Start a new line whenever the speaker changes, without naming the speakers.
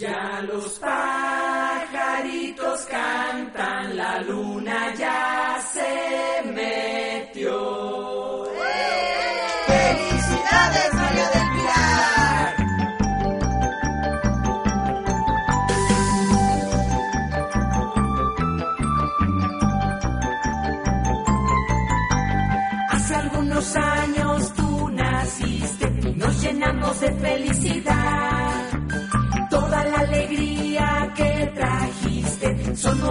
Ya los pajaritos cantan, la luna ya se metió.
¡Felicidades, María del Pilar!
Hace algunos años tú naciste y nos llenamos de felicidad. Toda la alegría que trajiste son